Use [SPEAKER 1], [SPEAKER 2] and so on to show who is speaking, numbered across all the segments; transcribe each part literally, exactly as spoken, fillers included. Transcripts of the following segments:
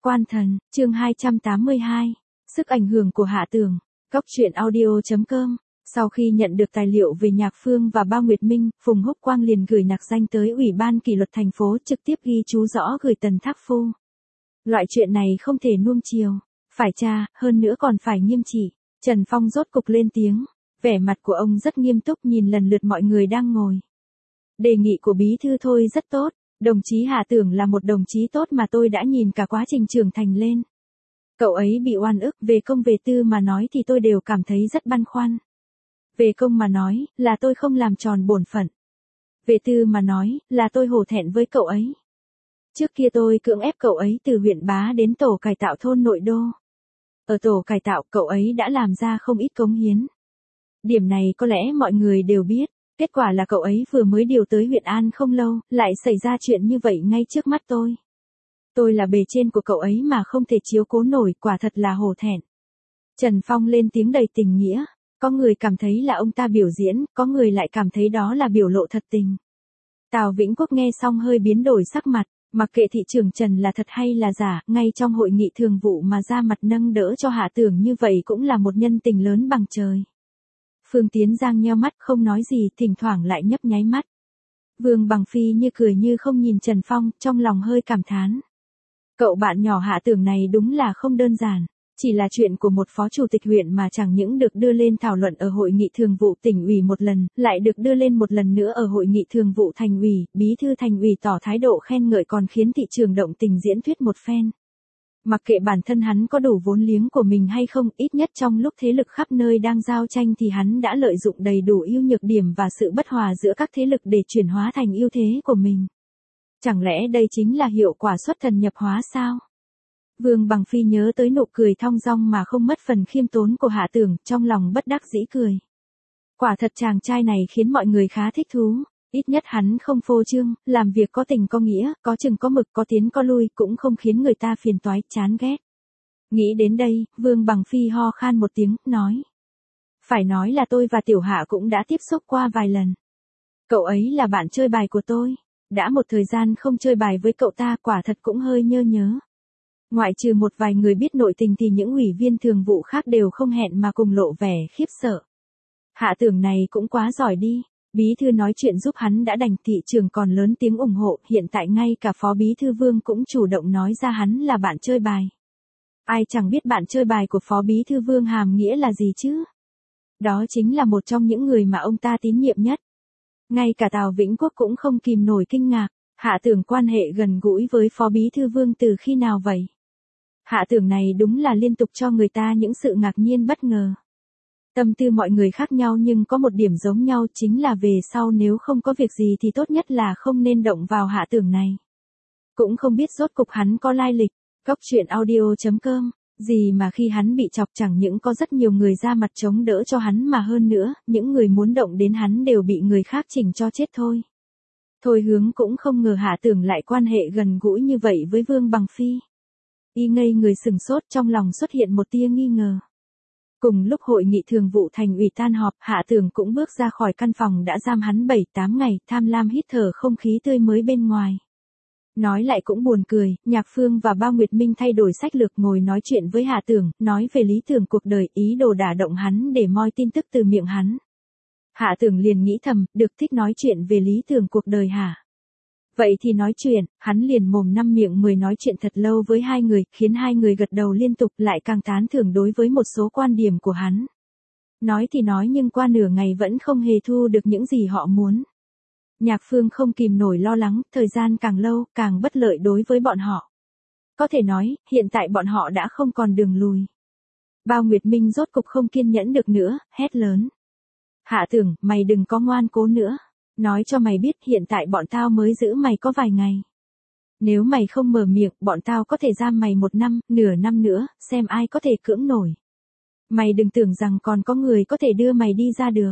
[SPEAKER 1] Quan Thần, chương hai trăm tám mươi hai. Sức ảnh hưởng của Hạ Tường. Cóc truyện audio chấm com. Sau khi nhận được tài liệu về Nhạc Phương và Bao Nguyệt Minh, Phùng Húc Quang liền gửi nặc danh tới Ủy ban kỷ luật thành phố, trực tiếp ghi chú rõ gửi Tần Thác Phu. Loại chuyện này không thể nuông chiều, phải tra, hơn nữa còn phải nghiêm trị. Trần Phong rốt cục lên tiếng, vẻ mặt của ông rất nghiêm túc nhìn lần lượt mọi người đang ngồi. Đề nghị của bí thư thôi rất tốt, đồng chí Hạ Tưởng là một đồng chí tốt mà tôi đã nhìn cả quá trình trưởng thành lên. Cậu ấy bị oan ức, về công về tư mà nói thì tôi đều cảm thấy rất băn khoăn. Về công mà nói, là tôi không làm tròn bổn phận. Về tư mà nói, là tôi hổ thẹn với cậu ấy. Trước kia tôi cưỡng ép cậu ấy từ huyện Bá đến tổ cải tạo thôn nội đô. Ở tổ cải tạo, cậu ấy đã làm ra không ít cống hiến. Điểm này có lẽ mọi người đều biết. Kết quả là cậu ấy vừa mới điều tới huyện An không lâu, lại xảy ra chuyện như vậy ngay trước mắt tôi. Tôi là bề trên của cậu ấy mà không thể chiếu cố nổi, quả thật là hổ thẹn. Trần Phong lên tiếng đầy tình nghĩa. Có người cảm thấy là ông ta biểu diễn, có người lại cảm thấy đó là biểu lộ thật tình. Tào Vĩnh Quốc nghe xong hơi biến đổi sắc mặt, mặc kệ thị trưởng Trần là thật hay là giả, ngay trong hội nghị thường vụ mà ra mặt nâng đỡ cho Hạ Tưởng như vậy cũng là một nhân tình lớn bằng trời. Phương Tiến Giang nheo mắt không nói gì, thỉnh thoảng lại nhấp nháy mắt. Vương Bằng Phi như cười như không nhìn Trần Phong, trong lòng hơi cảm thán. Cậu bạn nhỏ Hạ Tưởng này đúng là không đơn giản. Chỉ là chuyện của một phó chủ tịch huyện mà chẳng những được đưa lên thảo luận ở hội nghị thường vụ tỉnh ủy một lần, lại được đưa lên một lần nữa ở hội nghị thường vụ thành ủy, bí thư thành ủy tỏ thái độ khen ngợi còn khiến thị trường động tình diễn thuyết một phen. Mặc kệ bản thân hắn có đủ vốn liếng của mình hay không, ít nhất trong lúc thế lực khắp nơi đang giao tranh thì hắn đã lợi dụng đầy đủ ưu nhược điểm và sự bất hòa giữa các thế lực để chuyển hóa thành ưu thế của mình. Chẳng lẽ đây chính là hiệu quả xuất thần nhập hóa sao? Vương Bằng Phi nhớ tới nụ cười thong dong mà không mất phần khiêm tốn của Hạ Tưởng, trong lòng bất đắc dĩ cười. Quả thật chàng trai này khiến mọi người khá thích thú, ít nhất hắn không phô trương, làm việc có tình có nghĩa, có chừng có mực, có tiến có lui, cũng không khiến người ta phiền toái, chán ghét. Nghĩ đến đây, Vương Bằng Phi ho khan một tiếng, nói. Phải nói là tôi và Tiểu Hạ cũng đã tiếp xúc qua vài lần. Cậu ấy là bạn chơi bài của tôi, đã một thời gian không chơi bài với cậu ta, quả thật cũng hơi nhớ nhớ. Ngoại trừ một vài người biết nội tình thì những ủy viên thường vụ khác đều không hẹn mà cùng lộ vẻ khiếp sợ. Hạ Tưởng này cũng quá giỏi đi, bí thư nói chuyện giúp hắn đã đành, thị trường còn lớn tiếng ủng hộ, hiện tại ngay cả phó bí thư Vương cũng chủ động nói ra hắn là bạn chơi bài. Ai chẳng biết bạn chơi bài của phó bí thư Vương hàm nghĩa là gì chứ? Đó chính là một trong những người mà ông ta tín nhiệm nhất. Ngay cả Tào Vĩnh Quốc cũng không kìm nổi kinh ngạc, Hạ Tưởng quan hệ gần gũi với phó bí thư Vương từ khi nào vậy? Hạ Tưởng này đúng là liên tục cho người ta những sự ngạc nhiên bất ngờ. Tâm tư mọi người khác nhau nhưng có một điểm giống nhau, chính là về sau nếu không có việc gì thì tốt nhất là không nên động vào Hạ Tưởng này. Cũng không biết rốt cục hắn có lai lịch. Cóc truyện audio chấm com. Gì mà khi hắn bị chọc chẳng những có rất nhiều người ra mặt chống đỡ cho hắn mà hơn nữa, những người muốn động đến hắn đều bị người khác chỉnh cho chết thôi. Thôi Hướng cũng không ngờ Hạ Tưởng lại quan hệ gần gũi như vậy với Vương Bằng Phi. Y ngây người sừng sốt, trong lòng xuất hiện một tia nghi ngờ. Cùng lúc hội nghị thường vụ thành ủy tan họp, Hạ Tưởng cũng bước ra khỏi căn phòng đã giam hắn bảy tám ngày, tham lam hít thở không khí tươi mới bên ngoài. Nói lại cũng buồn cười, Nhạc Phương và Bao Nguyệt Minh thay đổi sách lược ngồi nói chuyện với Hạ Tưởng, nói về lý tưởng cuộc đời, ý đồ đả động hắn để moi tin tức từ miệng hắn. Hạ Tưởng liền nghĩ thầm, được, thích nói chuyện về lý tưởng cuộc đời hả? Vậy thì nói chuyện, hắn liền mồm năm miệng mười nói chuyện thật lâu với hai người, khiến hai người gật đầu liên tục, lại càng tán thưởng đối với một số quan điểm của hắn. Nói thì nói nhưng qua nửa ngày vẫn không hề thu được những gì họ muốn. Nhạc Phương không kìm nổi lo lắng, thời gian càng lâu, càng bất lợi đối với bọn họ. Có thể nói, hiện tại bọn họ đã không còn đường lùi. Bao Nguyệt Minh rốt cục không kiên nhẫn được nữa, hét lớn. Hạ Tưởng, mày đừng có ngoan cố nữa. Nói cho mày biết hiện tại bọn tao mới giữ mày có vài ngày. Nếu mày không mở miệng, bọn tao có thể giam mày một năm, nửa năm nữa, xem ai có thể cưỡng nổi. Mày đừng tưởng rằng còn có người có thể đưa mày đi ra được.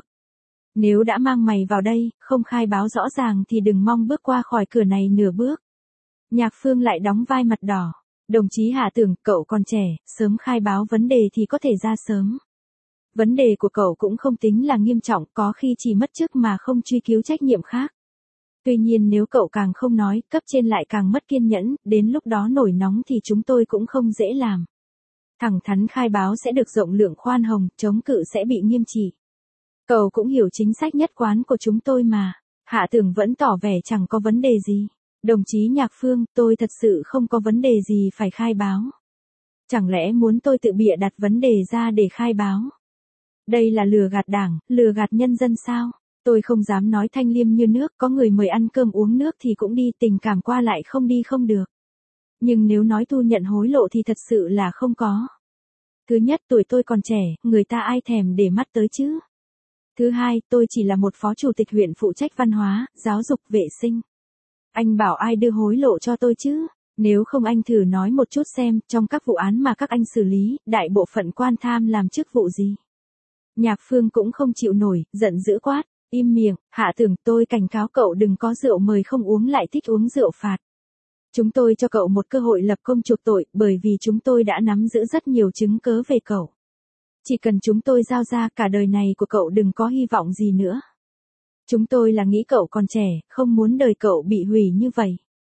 [SPEAKER 1] Nếu đã mang mày vào đây, không khai báo rõ ràng thì đừng mong bước qua khỏi cửa này nửa bước. Nhạc Phương lại đóng vai mặt đỏ. Đồng chí Hạ Tưởng, cậu còn trẻ, sớm khai báo vấn đề thì có thể ra sớm. Vấn đề của cậu cũng không tính là nghiêm trọng, có khi chỉ mất chức mà không truy cứu trách nhiệm khác. Tuy nhiên nếu cậu càng không nói, cấp trên lại càng mất kiên nhẫn, đến lúc đó nổi nóng thì chúng tôi cũng không dễ làm. Thẳng thắn khai báo sẽ được rộng lượng khoan hồng, chống cự sẽ bị nghiêm trị. Cậu cũng hiểu chính sách nhất quán của chúng tôi mà. Hạ Tưởng vẫn tỏ vẻ chẳng có vấn đề gì. Đồng chí Nhạc Phương, tôi thật sự không có vấn đề gì phải khai báo. Chẳng lẽ muốn tôi tự bịa đặt vấn đề ra để khai báo? Đây là lừa gạt đảng, lừa gạt nhân dân sao? Tôi không dám nói thanh liêm như nước, có người mời ăn cơm uống nước thì cũng đi, tình cảm qua lại không đi không được. Nhưng nếu nói thu nhận hối lộ thì thật sự là không có. Thứ nhất, tuổi tôi còn trẻ, người ta ai thèm để mắt tới chứ? Thứ hai, tôi chỉ là một phó chủ tịch huyện phụ trách văn hóa, giáo dục, vệ sinh. Anh bảo ai đưa hối lộ cho tôi chứ? Nếu không anh thử nói một chút xem, trong các vụ án mà các anh xử lý, đại bộ phận quan tham làm chức vụ gì? Nhạc Phương cũng không chịu nổi, giận dữ quát, im miệng, Hạ Tưởng, tôi cảnh cáo cậu đừng có rượu mời không uống lại thích uống rượu phạt. Chúng tôi cho cậu một cơ hội lập công chuộc tội, bởi vì chúng tôi đã nắm giữ rất nhiều chứng cớ về cậu. Chỉ cần chúng tôi giao ra, cả đời này của cậu đừng có hy vọng gì nữa. Chúng tôi là nghĩ cậu còn trẻ, không muốn đời cậu bị hủy như vậy.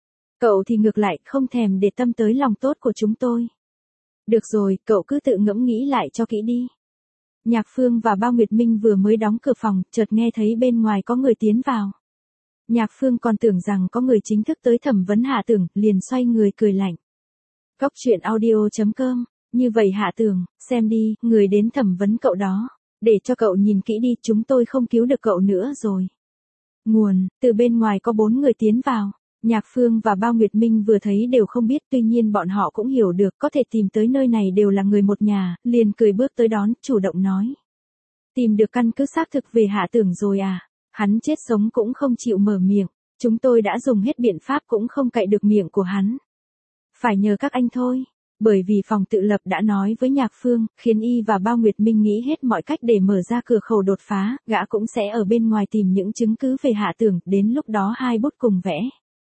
[SPEAKER 1] Cậu thì ngược lại, không thèm để tâm tới lòng tốt của chúng tôi. Được rồi, cậu cứ tự ngẫm nghĩ lại cho kỹ đi. Nhạc Phương và Bao Nguyệt Minh vừa mới đóng cửa phòng, chợt nghe thấy bên ngoài có người tiến vào. Nhạc Phương còn tưởng rằng có người chính thức tới thẩm vấn Hạ Tưởng, liền xoay người cười lạnh. Cóc truyện audio chấm com, như vậy Hạ Tưởng, xem đi, người đến thẩm vấn cậu đó. Để cho cậu nhìn kỹ đi, chúng tôi không cứu được cậu nữa rồi. Nguồn, từ bên ngoài có bốn người tiến vào. Nhạc Phương và Bao Nguyệt Minh vừa thấy đều không biết, tuy nhiên bọn họ cũng hiểu được có thể tìm tới nơi này đều là người một nhà, liền cười bước tới đón, chủ động nói. Tìm được căn cứ xác thực về Hạ Tưởng rồi à? Hắn chết sống cũng không chịu mở miệng, chúng tôi đã dùng hết biện pháp cũng không cậy được miệng của hắn. Phải nhờ các anh thôi, bởi vì phòng tự lập đã nói với Nhạc Phương, khiến y và Bao Nguyệt Minh nghĩ hết mọi cách để mở ra cửa khẩu đột phá, gã cũng sẽ ở bên ngoài tìm những chứng cứ về Hạ Tưởng, đến lúc đó hai bút cùng vẽ.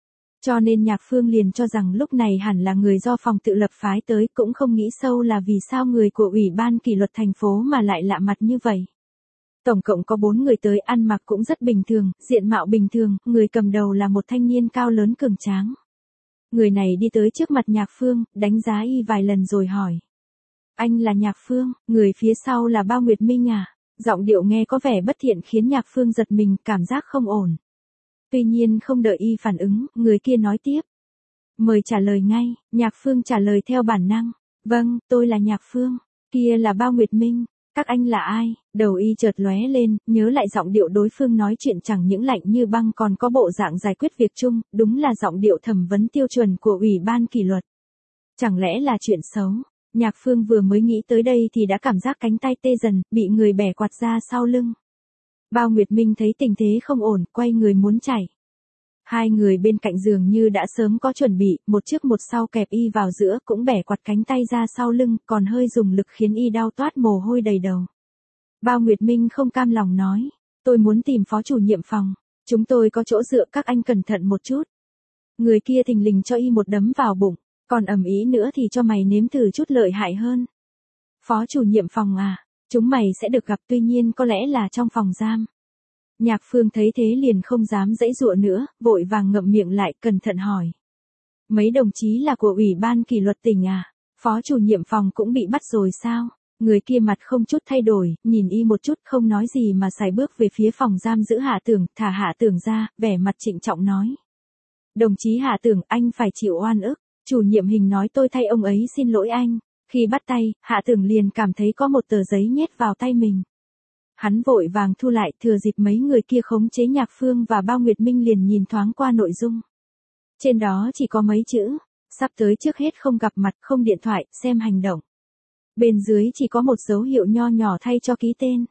[SPEAKER 1] Cho nên Nhạc Phương liền cho rằng lúc này hẳn là người do phòng tự lập phái tới, cũng không nghĩ sâu là vì sao người của Ủy ban kỷ luật thành phố mà lại lạ mặt như vậy. Tổng cộng có bốn người tới, ăn mặc cũng rất bình thường, diện mạo bình thường, người cầm đầu là một thanh niên cao lớn cường tráng. Người này đi tới trước mặt Nhạc Phương, đánh giá y vài lần rồi hỏi. Anh là Nhạc Phương, người phía sau là Bao Nguyệt Minh à? Giọng điệu nghe có vẻ bất thiện khiến Nhạc Phương giật mình, cảm giác không ổn. Tuy nhiên không đợi y phản ứng, người kia nói tiếp. Mời trả lời ngay, Nhạc Phương trả lời theo bản năng. Vâng, tôi là Nhạc Phương, kia là Bao Nguyệt Minh, các anh là ai? Đầu y chợt lóe lên, nhớ lại giọng điệu đối phương nói chuyện chẳng những lạnh như băng còn có bộ dạng giải quyết việc chung, đúng là giọng điệu thẩm vấn tiêu chuẩn của Ủy ban kỷ luật. Chẳng lẽ là chuyện xấu? Nhạc Phương vừa mới nghĩ tới đây thì đã cảm giác cánh tay tê dần, bị người bẻ quạt ra sau lưng. Bao Nguyệt Minh thấy tình thế không ổn, quay người muốn chạy. Hai người bên cạnh giường như đã sớm có chuẩn bị, một trước một sau kẹp y vào giữa, cũng bẻ quạt cánh tay ra sau lưng, còn hơi dùng lực khiến y đau toát mồ hôi đầy đầu. Bao Nguyệt Minh không cam lòng nói, tôi muốn tìm phó chủ nhiệm phòng, chúng tôi có chỗ dựa, các anh cẩn thận một chút. Người kia thình lình cho y một đấm vào bụng, còn ầm ĩ nữa thì cho mày nếm thử chút lợi hại hơn. Phó chủ nhiệm phòng à, chúng mày sẽ được gặp, tuy nhiên có lẽ là trong phòng giam. Nhạc Phương thấy thế liền không dám giãy giụa nữa, vội vàng ngậm miệng lại, cẩn thận hỏi. Mấy đồng chí là của Ủy ban kỷ luật tỉnh à? Phó chủ nhiệm phòng cũng bị bắt rồi sao? Người kia mặt không chút thay đổi, nhìn y một chút không nói gì mà sải bước về phía phòng giam giữ Hạ Tưởng, thả Hạ Tưởng ra, vẻ mặt trịnh trọng nói. Đồng chí Hạ Tưởng, anh phải chịu oan ức, chủ nhiệm Hình nói tôi thay ông ấy xin lỗi anh. Khi bắt tay, Hạ Tưởng liền cảm thấy có một tờ giấy nhét vào tay mình. Hắn vội vàng thu lại, thừa dịp mấy người kia khống chế Nhạc Phương và Bao Nguyệt Minh liền nhìn thoáng qua nội dung. Trên đó chỉ có mấy chữ, sắp tới trước hết không gặp mặt, không điện thoại, xem hành động. Bên dưới chỉ có một dấu hiệu nho nhỏ thay cho ký tên.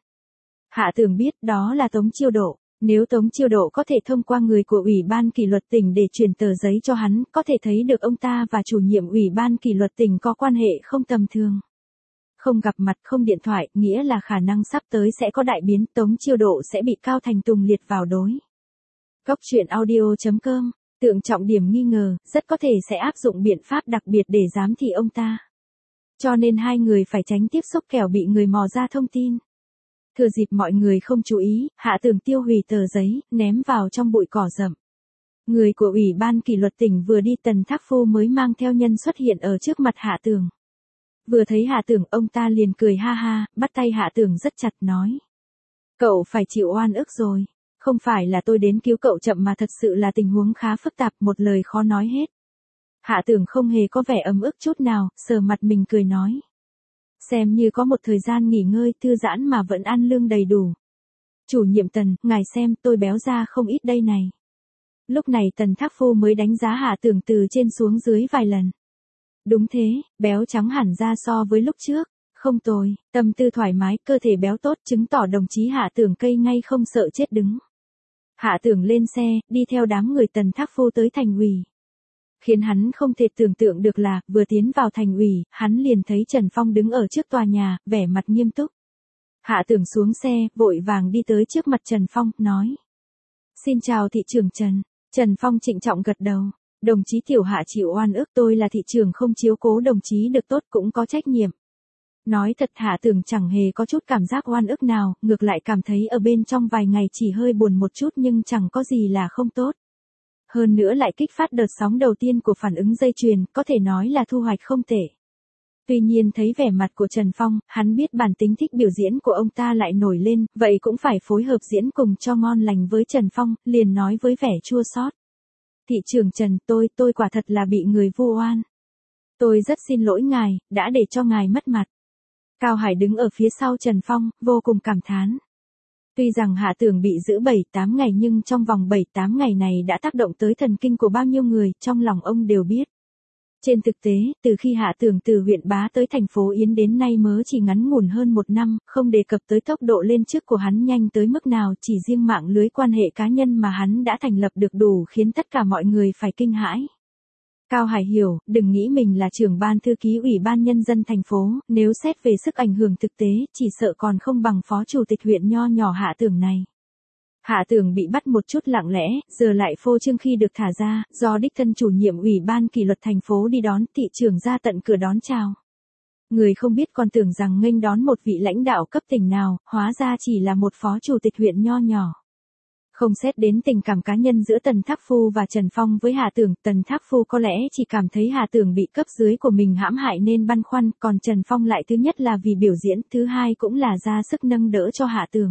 [SPEAKER 1] Hạ Tưởng biết đó là Tống Chiêu Độ, nếu Tống Chiêu Độ có thể thông qua người của Ủy ban kỷ luật tỉnh để truyền tờ giấy cho hắn, có thể thấy được ông ta và chủ nhiệm Ủy ban kỷ luật tỉnh có quan hệ không tầm thường. Không gặp mặt, không điện thoại, nghĩa là khả năng sắp tới sẽ có đại biến, Tống Chiêu Độ sẽ bị Cao Thành Tùng liệt vào đối. Cóc truyện audio chấm com, tượng trọng điểm nghi ngờ, rất có thể sẽ áp dụng biện pháp đặc biệt để giám thị ông ta. Cho nên hai người phải tránh tiếp xúc kẻo bị người mò ra thông tin. Thừa dịp mọi người không chú ý, Hạ Tưởng tiêu hủy tờ giấy, ném vào trong bụi cỏ rậm. Người của Ủy ban kỷ luật tỉnh vừa đi, Tần Thác Phu mới mang theo nhân xuất hiện ở trước mặt Hạ Tường. Vừa thấy Hạ Tường, ông ta liền cười ha ha, bắt tay Hạ Tường rất chặt nói. Cậu phải chịu oan ức rồi. Không phải là tôi đến cứu cậu chậm mà thật sự là tình huống khá phức tạp, một lời khó nói hết. Hạ Tường không hề có vẻ ấm ức chút nào, sờ mặt mình cười nói. Xem như có một thời gian nghỉ ngơi thư giãn mà vẫn ăn lương đầy đủ. Chủ nhiệm Tần, ngài xem tôi béo ra không ít đây này. Lúc này Tần Thác Phu mới đánh giá Hạ Tường từ trên xuống dưới vài lần. Đúng thế, béo trắng hẳn ra so với lúc trước. Không tồi, tâm tư thoải mái, cơ thể béo tốt, chứng tỏ đồng chí Hạ Tường cây ngay không sợ chết đứng. Hạ Tường lên xe, đi theo đám người Tần Thác Phu tới thành ủy. Khiến hắn không thể tưởng tượng được là, vừa tiến vào thành ủy, hắn liền thấy Trần Phong đứng ở trước tòa nhà, vẻ mặt nghiêm túc. Hạ Tường xuống xe, vội vàng đi tới trước mặt Trần Phong, nói. Xin chào thị trưởng Trần. Trần Phong trịnh trọng gật đầu. Đồng chí Tiểu Hạ chịu oan ức, tôi là thị trưởng không chiếu cố đồng chí được tốt cũng có trách nhiệm. Nói thật, Hạ Tường chẳng hề có chút cảm giác oan ức nào, ngược lại cảm thấy ở bên trong vài ngày chỉ hơi buồn một chút nhưng chẳng có gì là không tốt. Hơn nữa lại kích phát đợt sóng đầu tiên của phản ứng dây chuyền, có thể nói là thu hoạch không tệ. Tuy nhiên thấy vẻ mặt của Trần Phong, hắn biết bản tính thích biểu diễn của ông ta lại nổi lên, vậy cũng phải phối hợp diễn cùng cho ngon lành với Trần Phong, liền nói với vẻ chua xót. Thị trưởng Trần, tôi, tôi quả thật là bị người vu oan. Tôi rất xin lỗi ngài, đã để cho ngài mất mặt. Cao Hải đứng ở phía sau Trần Phong, vô cùng cảm thán. Tuy rằng Hạ Tường bị giữ bảy tám ngày nhưng trong vòng bảy tám ngày này đã tác động tới thần kinh của bao nhiêu người, trong lòng ông đều biết. Trên thực tế, từ khi Hạ Tường từ huyện Bá tới thành phố Yến đến nay mới chỉ ngắn ngủn hơn một năm, không đề cập tới tốc độ lên chức của hắn nhanh tới mức nào, chỉ riêng mạng lưới quan hệ cá nhân mà hắn đã thành lập được đủ khiến tất cả mọi người phải kinh hãi. Cao Hải hiểu, đừng nghĩ mình là trưởng ban thư ký Ủy ban Nhân dân thành phố, nếu xét về sức ảnh hưởng thực tế, chỉ sợ còn không bằng phó chủ tịch huyện nho nhỏ Hạ Tường này. Hạ Tường bị bắt một chút lặng lẽ, giờ lại phô trương khi được thả ra, do đích thân chủ nhiệm Ủy ban kỷ luật thành phố đi đón, thị trưởng ra tận cửa đón chào. Người không biết còn tưởng rằng nghênh đón một vị lãnh đạo cấp tỉnh nào, hóa ra chỉ là một phó chủ tịch huyện nho nhỏ. Không xét đến tình cảm cá nhân giữa Tần Thác Phu và Trần Phong với Hạ Tường, Tần Thác Phu có lẽ chỉ cảm thấy Hạ Tường bị cấp dưới của mình hãm hại nên băn khoăn, còn Trần Phong lại thứ nhất là vì biểu diễn, thứ hai cũng là ra sức nâng đỡ cho Hạ Tường.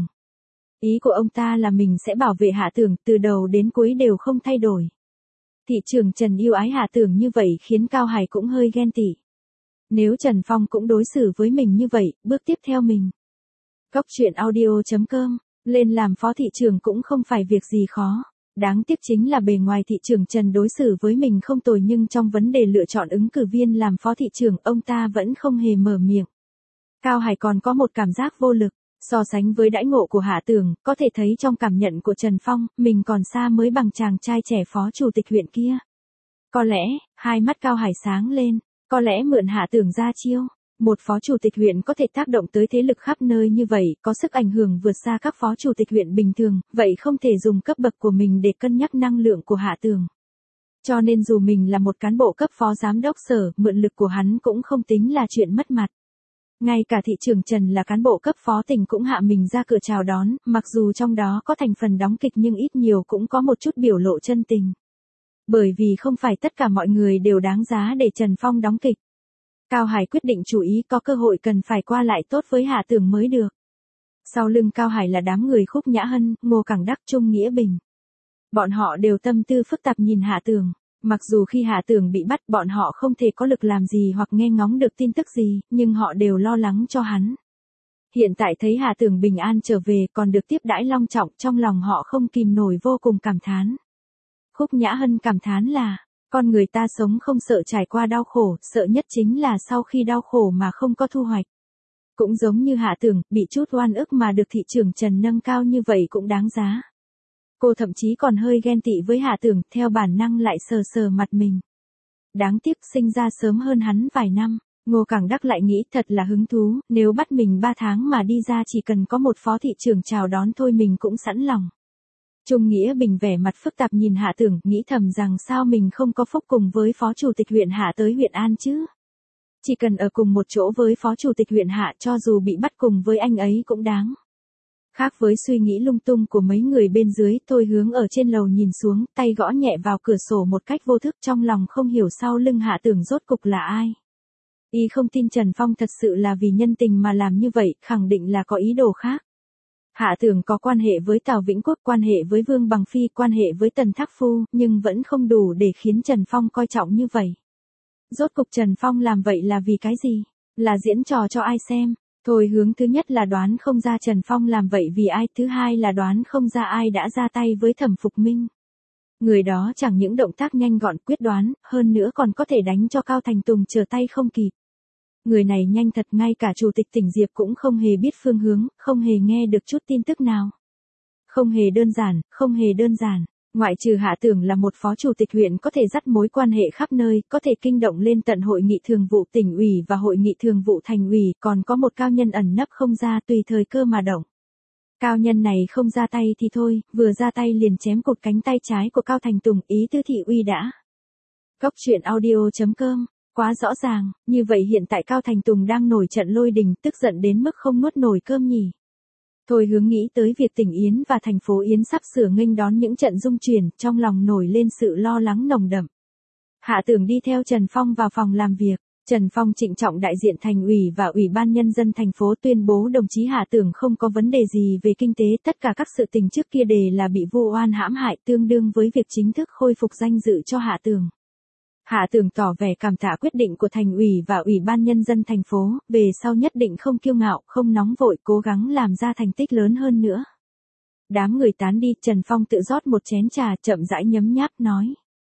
[SPEAKER 1] Ý của ông ta là mình sẽ bảo vệ Hạ Tường, từ đầu đến cuối đều không thay đổi. Thị trưởng Trần yêu ái Hạ Tường như vậy khiến Cao Hải cũng hơi ghen tị. Nếu Trần Phong cũng đối xử với mình như vậy, bước tiếp theo mình. Cóc truyện audio chấm com, lên làm phó thị trưởng cũng không phải việc gì khó. Đáng tiếc chính là bề ngoài thị trưởng Trần đối xử với mình không tồi nhưng trong vấn đề lựa chọn ứng cử viên làm phó thị trưởng ông ta vẫn không hề mở miệng. Cao Hải còn có một cảm giác vô lực. So sánh với đãi ngộ của Hạ Tường, có thể thấy trong cảm nhận của Trần Phong, mình còn xa mới bằng chàng trai trẻ phó chủ tịch huyện kia. Có lẽ, hai mắt Cao Hải sáng lên, có lẽ mượn Hạ Tường ra chiêu. Một phó chủ tịch huyện có thể tác động tới thế lực khắp nơi như vậy, có sức ảnh hưởng vượt xa các phó chủ tịch huyện bình thường, vậy không thể dùng cấp bậc của mình để cân nhắc năng lượng của Hạ Tường. Cho nên dù mình là một cán bộ cấp phó giám đốc sở, mượn lực của hắn cũng không tính là chuyện mất mặt. Ngay cả thị trưởng Trần là cán bộ cấp phó tỉnh cũng hạ mình ra cửa chào đón, mặc dù trong đó có thành phần đóng kịch nhưng ít nhiều cũng có một chút biểu lộ chân tình. Bởi vì không phải tất cả mọi người đều đáng giá để Trần Phong đóng kịch. Cao Hải quyết định chủ ý có cơ hội cần phải qua lại tốt với Hạ Tường mới được. Sau lưng Cao Hải là đám người Khúc Nhã Hân, Ngô Cảng Đắc, Trung Nghĩa Bình. Bọn họ đều tâm tư phức tạp nhìn Hạ Tường. Mặc dù khi Hạ Tường bị bắt bọn họ không thể có lực làm gì hoặc nghe ngóng được tin tức gì, nhưng họ đều lo lắng cho hắn. Hiện tại thấy Hạ Tường bình an trở về còn được tiếp đãi long trọng, trong lòng họ không kìm nổi vô cùng cảm thán. Khúc Nhã Hân cảm thán là, con người ta sống không sợ trải qua đau khổ, sợ nhất chính là sau khi đau khổ mà không có thu hoạch. Cũng giống như Hạ Tường, bị chút oan ức mà được thị trưởng Trần nâng cao như vậy cũng đáng giá. Cô thậm chí còn hơi ghen tị với Hạ Tường, theo bản năng lại sờ sờ mặt mình. Đáng tiếc sinh ra sớm hơn hắn vài năm, Ngô Cảng Đắc lại nghĩ thật là hứng thú, nếu bắt mình ba tháng mà đi ra chỉ cần có một phó thị trưởng chào đón thôi mình cũng sẵn lòng. Trung Nghĩa Bình vẻ mặt phức tạp nhìn Hạ Tường, nghĩ thầm rằng sao mình không có phúc cùng với phó chủ tịch huyện Hạ tới huyện An chứ. Chỉ cần ở cùng một chỗ với phó chủ tịch huyện Hạ cho dù bị bắt cùng với anh ấy cũng đáng. Khác với suy nghĩ lung tung của mấy người bên dưới, Thôi Hướng ở trên lầu nhìn xuống, tay gõ nhẹ vào cửa sổ một cách vô thức, trong lòng không hiểu sau lưng Hạ Tưởng rốt cục là ai. Y không tin Trần Phong thật sự là vì nhân tình mà làm như vậy, khẳng định là có ý đồ khác. Hạ Tưởng có quan hệ với Tào Vĩnh Quốc, quan hệ với Vương Bằng Phi, quan hệ với Tần Thác Phu, nhưng vẫn không đủ để khiến Trần Phong coi trọng như vậy. Rốt cục Trần Phong làm vậy là vì cái gì? Là diễn trò cho ai xem? Thôi Hướng thứ nhất là đoán không ra Trần Phong làm vậy vì ai, thứ hai là đoán không ra ai đã ra tay với Thẩm Phục Minh. Người đó chẳng những động tác nhanh gọn quyết đoán, hơn nữa còn có thể đánh cho Cao Thành Tùng trở tay không kịp. Người này nhanh thật, ngay cả Chủ tịch tỉnh Diệp cũng không hề biết phương hướng, không hề nghe được chút tin tức nào. Không hề đơn giản, không hề đơn giản. Ngoại trừ Hạ Tưởng là một phó chủ tịch huyện có thể dắt mối quan hệ khắp nơi, có thể kinh động lên tận hội nghị thường vụ tỉnh ủy và hội nghị thường vụ thành ủy, còn có một cao nhân ẩn nấp không ra, tùy thời cơ mà động. Cao nhân này không ra tay thì thôi, vừa ra tay liền chém cột cánh tay trái của Cao Thành Tùng, ý tứ thị uy đã. Góc truyện audio chấm com. Quá rõ ràng, như vậy hiện tại Cao Thành Tùng đang nổi trận lôi đình, tức giận đến mức không nuốt nổi cơm nhỉ. Thôi Hướng nghĩ tới việc tỉnh Yến và thành phố Yến sắp sửa nghênh đón những trận dung chuyển, trong lòng nổi lên sự lo lắng nồng đậm. Hạ Tưởng đi theo Trần Phong vào phòng làm việc. Trần Phong trịnh trọng đại diện thành ủy và ủy ban nhân dân thành phố tuyên bố đồng chí Hạ Tưởng không có vấn đề gì về kinh tế, tất cả các sự tình trước kia đều là bị vu oan hãm hại, tương đương với việc chính thức khôi phục danh dự cho Hạ Tưởng. Hạ Tưởng tỏ vẻ cảm tạ quyết định của thành ủy và ủy ban nhân dân thành phố, về sau nhất định không kiêu ngạo, không nóng vội, cố gắng làm ra thành tích lớn hơn nữa. Đám người tán đi, Trần Phong tự rót một chén trà, chậm rãi nhấm nháp nói.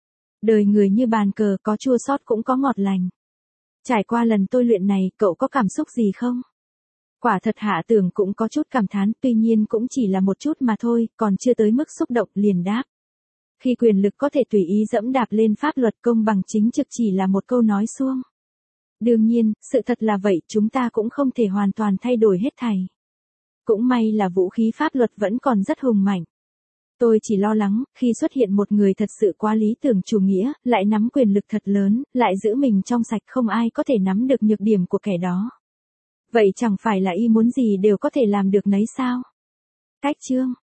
[SPEAKER 1] Đời người như bàn cờ, có chua xót cũng có ngọt lành. Trải qua lần tôi luyện này, cậu có cảm xúc gì không? Quả thật Hạ Tưởng cũng có chút cảm thán, tuy nhiên cũng chỉ là một chút mà thôi, còn chưa tới mức xúc động, liền đáp. Khi quyền lực có thể tùy ý dẫm đạp lên pháp luật, công bằng chính trực chỉ là một câu nói suông. Đương nhiên, sự thật là vậy, chúng ta cũng không thể hoàn toàn thay đổi hết thảy. Cũng may là vũ khí pháp luật vẫn còn rất hùng mạnh. Tôi chỉ lo lắng, khi xuất hiện một người thật sự quá lý tưởng chủ nghĩa, lại nắm quyền lực thật lớn, lại giữ mình trong sạch, không ai có thể nắm được nhược điểm của kẻ đó. Vậy chẳng phải là y muốn gì đều có thể làm được nấy sao? Cách chương